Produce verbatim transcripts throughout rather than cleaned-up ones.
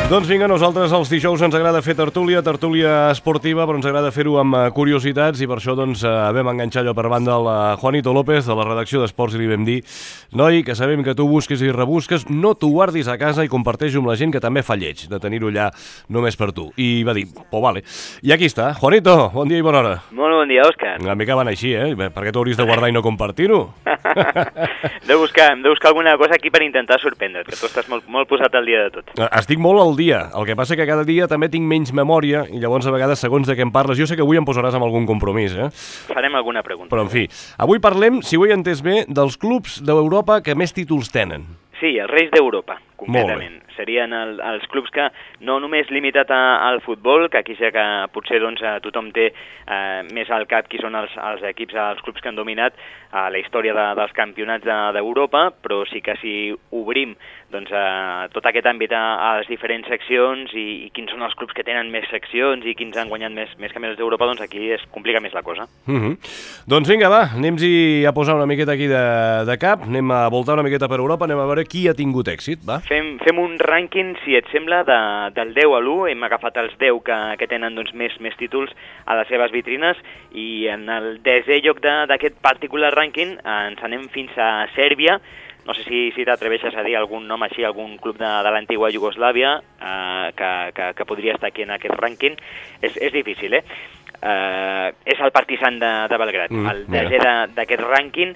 Doncs vinga, nosaltres els dijous ens agrada fer tertúlia, tertúlia esportiva, però ens agrada fer-ho amb curiositats i per això doncs vam enganxar allò per banda el Juanito López de la redacció d'Esports i li vam dir: noi, que sabem que tu busques i rebusques, no t'ho guardis a casa i comparteix-ho amb la gent que també fa lleig de tenir-ho allà només per tu. I va dir, pues vale. I aquí està. Juanito, bon dia i bona hora. Molt bon dia, Òscar. Una mica van així, eh? Per què t'ho hauries de guardar i no compartir-ho? Hem de buscar, hem de buscar alguna cosa aquí per intentar sorprendre't, que tu estàs molt, molt posat al dia de tot. Estic molt al dia, el que passa que cada dia també tinc menys memòria i llavors a vegades segons de què em parles, jo sé que avui em posaràs amb algun compromís, eh? Farem alguna pregunta. Però en fi, avui parlem, si ho he entès bé, dels clubs d'Europa que més títols tenen. Sí, els Reis d'Europa, concretament. Serien el, els clubs que no només limitat a, al futbol, que aquí sé que potser doncs, tothom té eh, més al cap qui són els, els equips, els clubs que han dominat eh, la història de, dels campionats d'Europa, de, però sí que si obrim doncs, eh, tot aquest àmbit a, a les diferents seccions i, i quins són els clubs que tenen més seccions i quins han guanyat més, més campionats d'Europa, doncs aquí es complica més la cosa. Uh -huh. Doncs vinga, va, anem-hi a posar una miqueta aquí de, de cap, anem a voltar una miqueta per Europa, anem a veure qui ha tingut èxit, va? Fem, fem un rànquing, si et sembla, de, del deu a l'u. Hem agafat els deu que, que tenen doncs, més, més títols a les seves vitrines i en el desè lloc d'aquest particular rànquing eh, ens anem fins a Sèrbia. No sé si, si t'atreveixes a dir algun nom així, algun club de, de l'antiga Iugoslàvia eh, que, que, que podria estar aquí en aquest rànquing. És, és difícil, eh? eh? És el Partizan de, de Belgrad, mm, el desè d'aquest rànquing.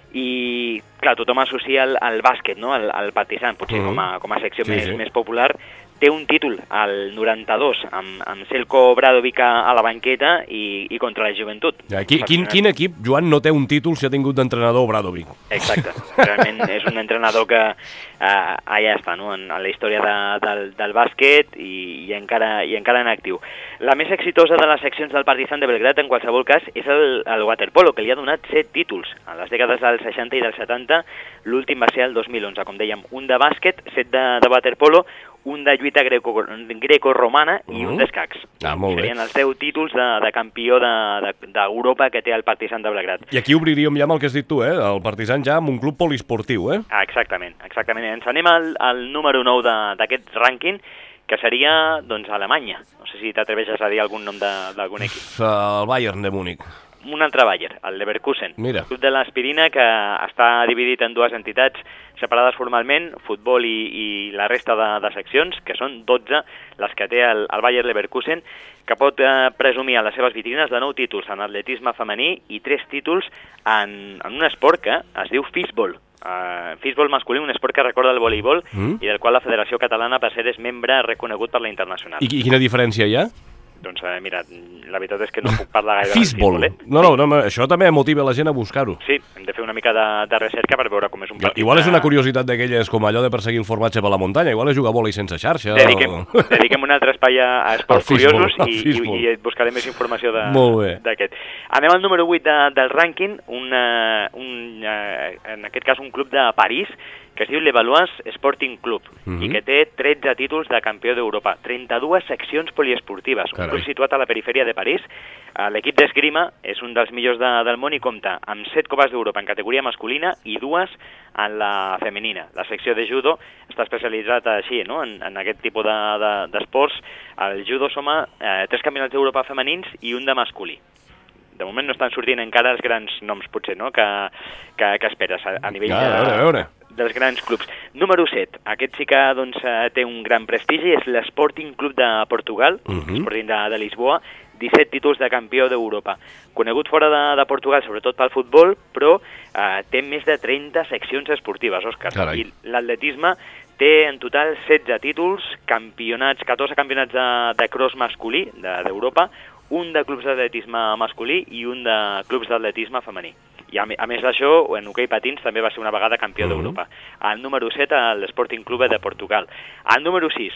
I, clar, tothom associa el, el bàsquet, no?, el, el Partizan, potser mm. com, a, com a secció sí, més, sí. més popular. Té un títol al noranta-dos amb, amb Željko Obradović a, a la banqueta i, i contra la Joventut. Ja, qui, quin, quin equip, Joan, no té un títol si ha tingut d'entrenador Obradović? Exacte, realment és un entrenador que eh, allà està, no?, en, en la història de, del, del bàsquet i, i, encara, i encara en actiu. La més exitosa de les seccions del Partizan de Belgrad, en qualsevol cas, és el, el waterpolo, que li ha donat set títols. A les dècades dels seixanta i dels setanta, l'últim va ser el dos mil onze, com dèiem, un de bàsquet, set de, de waterpolo, un de lluita greco-romana greco i un d'escacs. Ah, molt bé. Serien els deu títols de, de campió d'Europa de, de, que té el Partizan de Belgrad. I aquí obriríem ja amb el que has dit tu, eh? El Partizan ja amb un club poliesportiu, eh? Ah, exactament, exactament. Ens anem al, al número nou d'aquest rànquing, que seria, doncs, Alemanya. No sé si t'atreveixes a dir algun nom d'algun equip. El Bayern de Múnich. Un altre Bayern, el Leverkusen, Mira. el club de l'Aspirina, que està dividit en dues entitats separades formalment, futbol i, i la resta de, de seccions, que són dotze les que té el, el Bayer Leverkusen, que pot eh, presumir a les seves vitrines de nou títols en atletisme femení i tres títols en, en un esport que es diu fistball. Uh, fistball masculí, un esport que recorda el voleibol mm. i del qual la Federació Catalana per ser és membre reconegut per la internacional. I, i quina diferència hi ha? Doncs eh, mira, la veritat és que no puc parlar gaire fistball. del fistball. Eh? No, no, no, això també motiva la gent a buscar-ho. Sí, hem de fer una mica de, de recerca per veure com és un partit. Igual és una curiositat d'aquelles com allò de perseguir el formatge per la muntanya, igual és jugar a vòlei sense xarxa. Dediquem, o... dediquem un altre espai a, a esports fistball, curiosos i, i, i et buscaré més informació d'aquest. Anem al número vuit de, del rànquing, un, uh, un, uh, en aquest cas un club de París, que es diu l'Evalois Sporting Club, mm-hmm. i que té tretze títols de campió d'Europa, trenta-dues seccions poliesportives, Carai. Un club situat a la perifèria de París. L'equip d'esgrima és un dels millors de, del món i compta amb set copes d'Europa en categoria masculina i dues en la femenina. La secció de judo està especialitzat així, no?, en, en aquest tipus d'esports. De, de, el judo suma eh, tres campionats d'Europa femenins i un de masculí. De moment no estan sortint encara els grans noms, potser, no?, que, que, que esperes a, a nivell ja, de, a veure, a veure. dels grans clubs. Número set. Aquest sí que doncs, té un gran prestigi, és l'Sporting Club de Portugal, uh-huh. Sporting de, de Lisboa, disset títols de campió d'Europa. Conegut fora de, de Portugal, sobretot pel futbol, però eh, té més de trenta seccions esportives, Òscar. Carai. I l'atletisme té en total setze títols, campionats, catorze campionats de, de cross masculí d'Europa, de, un de clubs d'atletisme masculí i un de clubs d'atletisme femení. I a, a més d'això, en hoquei patins també va ser una vegada campió uh-huh. d'Europa. El número set, l'Sporting Club de Portugal. El número sis,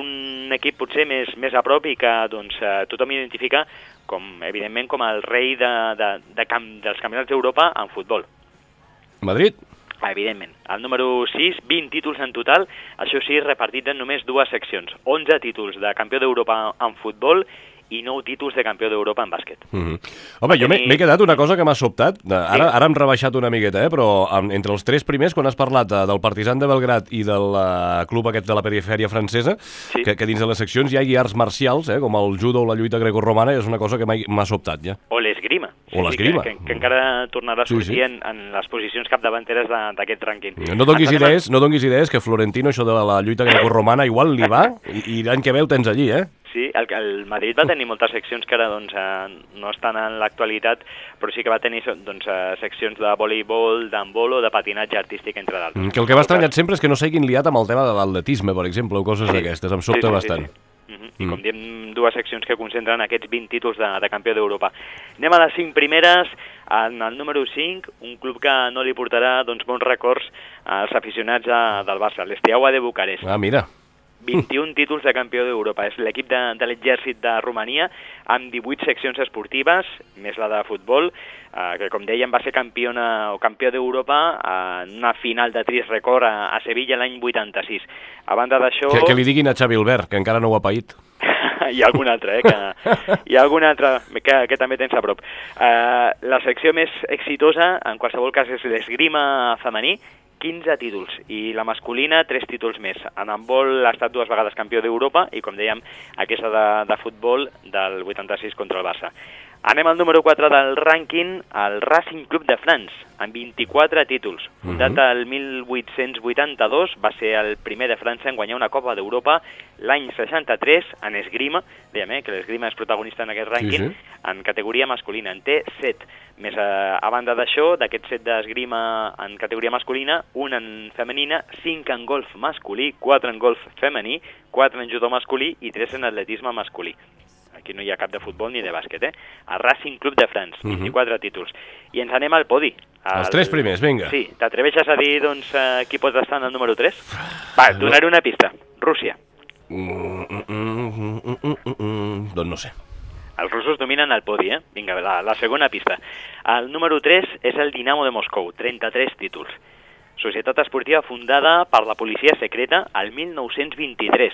un equip potser més, més a prop i que doncs, tothom identifica com, evidentment, com el rei de, de, de camp, dels campionats d'Europa en futbol. Madrid? Evidentment. El número sis, vint títols en total, això sí, repartits en només dues seccions. onze títols de campió d'Europa en futbol i nou títols de campió d'Europa en bàsquet. Mm-hmm. Home, jo m'he quedat una cosa que m'ha sobtat, ara, ara hem rebaixat una miqueta, eh? Però entre els tres primers, quan has parlat de, del Partizan de Belgrad i del uh, club aquest de la perifèria francesa, sí. que, que dins de les seccions hi hagi arts marcials, eh? Com el judo o la lluita grecorromana, és una cosa que m'ha sobtat ja. O l'esgrima. O l'esgrima. Sí, que, que, que encara tornarà a sortir sí, sí. En, en les posicions capdavanteres d'aquest rànquing. No donguis idees, no donguis idees que Florentino això de la lluita grecorromana igual li va i, i l'any que ve ho tens allí, eh? Sí, el, el Madrid va tenir moltes seccions que ara doncs, eh, no estan en l'actualitat, però sí que va tenir doncs, eh, seccions de voleibol, d'handbol o de patinatge artístic, entre d'altres. Mm, que el que m'ha estranyat sempre és que no s'hagin liat amb el tema de l'atletisme, per exemple, o coses sí. d'aquestes, em sobta sí, sí, bastant. Sí, sí. Mm-hmm. I mm. com diem, dues seccions que concentren aquests vint títols de, de campió d'Europa. Anem a les cinc primeres. En el número cinc, un club que no li portarà doncs, bons records als aficionats a, del Barça, l'Esteaua de Bucarest. Ah, mira. vint-i-un títols de campió d'Europa. És l'equip de, de l'exèrcit de Romania amb divuit seccions esportives, més la de futbol, eh, que com dèiem va ser campiona o campió d'Europa en una final de tris record a, a Sevilla l'any vuitanta-sis. A banda d'això... Que, que li diguin a Xavi Albert, que encara no ho ha paït. Hi ha algun altre, eh? Que, hi ha algun altre que, que també tens a prop. Uh, la secció més exitosa, en qualsevol cas, és l'esgrima femení, quinze títols, i la masculina, tres títols més. En handbol ha estat dues vegades campió d'Europa i, com dèiem, aquesta de, de futbol del vuitanta-sis contra el Barça. Anem al número quatre del rànquing, el Racing Club de France, amb vint-i-quatre títols. Fundat uh-huh. el mil vuit-cents vuitanta-dos, va ser el primer de França en guanyar una Copa d'Europa l'any seixanta-tres en esgrima, dèiem eh, que l'esgrima és protagonista en aquest rànquing, sí, sí. En categoria masculina, en té set. Més a, a banda d'això, d'aquest set d'esgrima en categoria masculina, un en femenina, cinc en golf masculí, quatre en golf femení, quatre en judo masculí i tres en atletisme masculí. Aquí no hi ha cap de futbol ni de bàsquet, eh? El Racing Club de France, vint-i-quatre uh-huh. títols. I ens anem al podi. El... Els tres primers, vinga. Sí, t'atreveixes a dir, doncs, uh, qui pot estar en el número tres? Va, et donaré una pista. Rússia. Mm, mm, mm, mm, mm, mm. Doncs no sé. Els russos dominen el podi, eh? Vinga, la, la segona pista. El número tres és el Dinamo de Moscou, trenta-tres títols. Societat esportiva fundada per la policia secreta el mil nou-cents vint-i-tres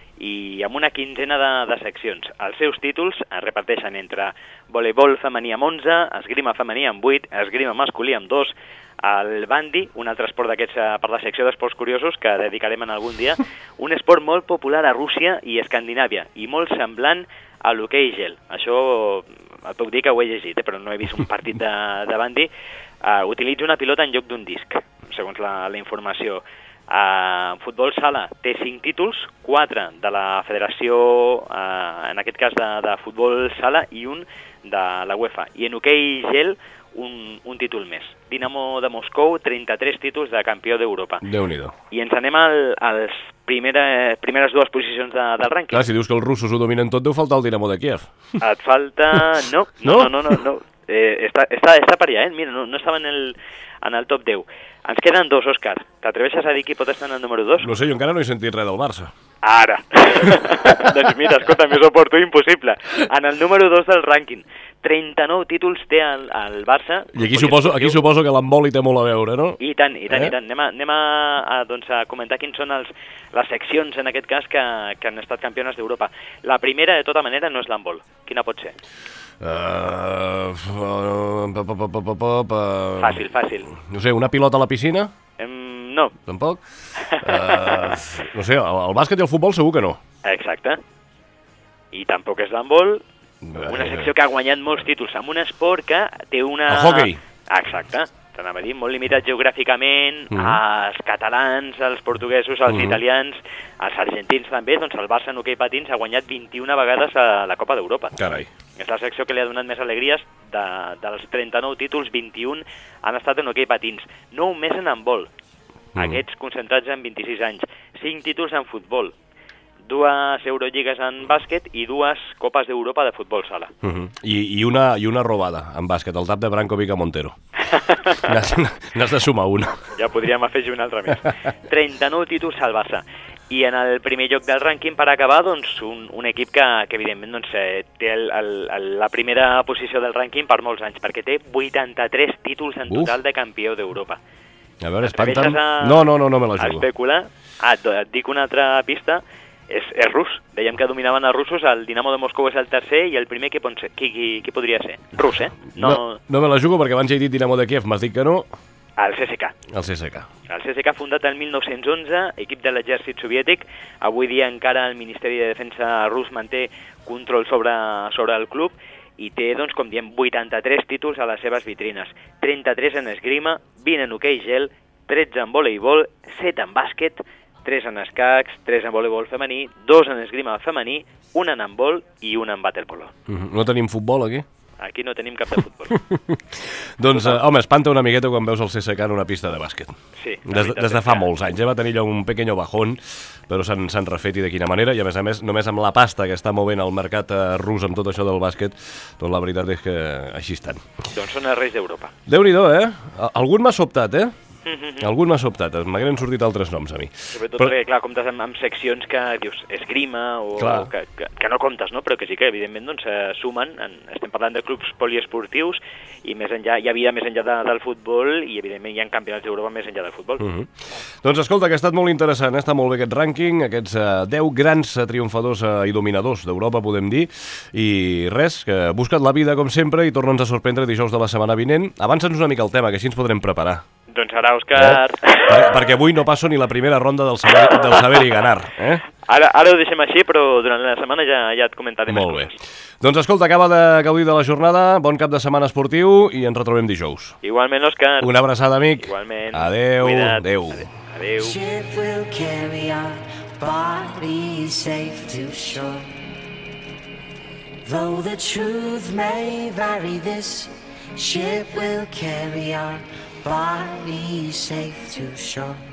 i amb una quinzena de, de seccions. Els seus títols es reparteixen entre voleibol femení amb onze, esgrima femení amb vuit, esgrima masculí amb dos, el bandi, un altre esport d'aquests per la secció d'esports curiosos que dedicarem en algun dia, un esport molt popular a Rússia i Escandinàvia i molt semblant a l'hoquei gel. Això et puc dir que ho he llegit, eh, però no he vist un partit de, de bandi. Uh, utilitza una pilota en lloc d'un disc, segons la, la informació. Uh, futbol sala té cinc títols, quatre de la federació, uh, en aquest cas de, de futbol sala, i un de la UEFA. I en hoquei gel, un, un títol més. Dinamo de Moscou, trenta-tres títols de campió d'Europa. Déu-n'hi-do. I ens anem al, als primera, primeres dues posicions de, del rànquing. Clar, si dius que els russos ho dominen tot, deu faltar el Dinamo de Kiev. Et falta... No, no, no, no, no. no. Eh, està, està, està per allà, eh? Mira, no, no estava en el, en el top deu. Ens queden dos, Òscar. T'atreveixes a dir qui pot estar en el número dos? No sé, jo encara no he sentit res del Barça. Ara! Doncs mira, escolta, més oportú impossible. En el número dos del rànquing, trenta-nou títols té el, el Barça. I aquí suposo, aquí suposo que l'handbol hi té molt a veure, no? I tant, i tant, eh? i tant. Anem, a, anem a, a, doncs, a comentar quins són els, les seccions, en aquest cas, que, que han estat campiones d'Europa. La primera, de tota manera, no és l'handbol. Quina pot ser? Uh, uh, pa, pa, pa, pa, pa, pa. Fàcil, fàcil. No sé, una pilota a la piscina? Um, no. Tampoc? Uh, no sé, el, el bàsquet i el futbol segur que no. Exacte. I tampoc és l'handbol. Una secció que ha guanyat molts títols amb un esport que té una... El hockey. Exacte. T'anava a dir, molt limitat geogràficament, mm -hmm. els catalans, els portuguesos, els mm -hmm. italians, els argentins també, doncs el Barça en hoquei patins ha guanyat vint-i-una vegades a la Copa d'Europa. Carai. És la secció que li ha donat més alegries. De, dels trenta-nou títols, vint-i-un han estat en hoquei patins. nou més en handbol, mm. aquests concentrats en vint-i-sis anys. cinc títols en futbol, dues Eurolligas en bàsquet i dues Copes d'Europa de futbol sala. Uh -huh. I, i, una, I una robada en bàsquet, el tap de Brankovic a Montero. N'has de sumar una. Ja podríem afegir una altra més. trenta-nou títols al Barça. I en el primer lloc del rànquing, per acabar, doncs, un, un equip que, que evidentment, doncs, eh, té el, el, el, la primera posició del rànquing per molts anys, perquè té vuitanta-tres títols en total Uf. de campió d'Europa. A veure, espanten... A... No, no, no, no me la jugo. Especular. Ah, et dic una altra pista. és, és rus. Dèiem que dominaven els russos, el Dinamo de Moscou és el tercer i el primer qui, qui, qui, qui podria ser? Rus, eh? No... no, no me la jugo perquè abans ja he dit Dinamo de Kiev, m'has dit que no. El C S K. El C S K. El C S K fundat el mil nou-cents onze, equip de l'exèrcit soviètic. Avui dia encara el Ministeri de Defensa rus manté control sobre, sobre el club i té, doncs, com diem, vuitanta-tres títols a les seves vitrines. trenta-tres en esgrima, vint en hoquei gel, tretze en voleibol, set en bàsquet, tres en escacs, tres en voleibol femení, dos en esgrima femení, un en handbol i un en waterpolo. Mm-hmm. No tenim futbol, aquí? Aquí no tenim cap de futbol. Doncs, eh, home, espanta una miqueta quan veus el C S K en una pista de bàsquet. Sí. Des, des de fa molts anys. Ja va tenir allò un pequeño bajón, però s'han refet i de quina manera, i a més a més, només amb la pasta que està movent el mercat eh, rus amb tot això del bàsquet, doncs la veritat és que així estan. Doncs són els reis d'Europa. Déu-n'hi-do, eh? Algun m'ha sobtat, eh? Algun m'ha sobtat, m'hagueren sortit altres noms a mi. Sobretot però... perquè, clar, comptes amb, amb seccions que dius esgrima o, o que, que, que no comptes, no? Però que sí que, evidentment, doncs, eh, sumen. En, estem parlant de clubs poliesportius i més enllà, hi havia més enllà de, del futbol i, evidentment, hi ha campionats d'Europa més enllà del futbol. Uh -huh. Doncs, escolta, que ha estat molt interessant, eh? Està molt bé aquest rànquing, aquests eh, deu grans eh, triomfadors eh, i dominadors d'Europa, podem dir, i res, que busca't la vida, com sempre, i torna'ns a sorprendre dijous de la setmana vinent. Avança'ns una mica el tema, que així ens podrem preparar. Doncs ara, Òscar... Eh? Per, perquè avui no passo ni la primera ronda del saber, del saber i ganar. Eh? Ara, ara ho deixem així, però durant la setmana ja, ja et comentaré Molt més bé. Coses. Doncs escolta, acaba de gaudir de la jornada, bon cap de setmana esportiu i ens retrobem dijous. Igualment, Òscar. Una abraçada, amic. Igualment. Adeu. Cuida't. Adeu. Adeu. Ship will carry our bodies safe to shore. Though the truth may vary, this ship will carry our bodies safe to shore.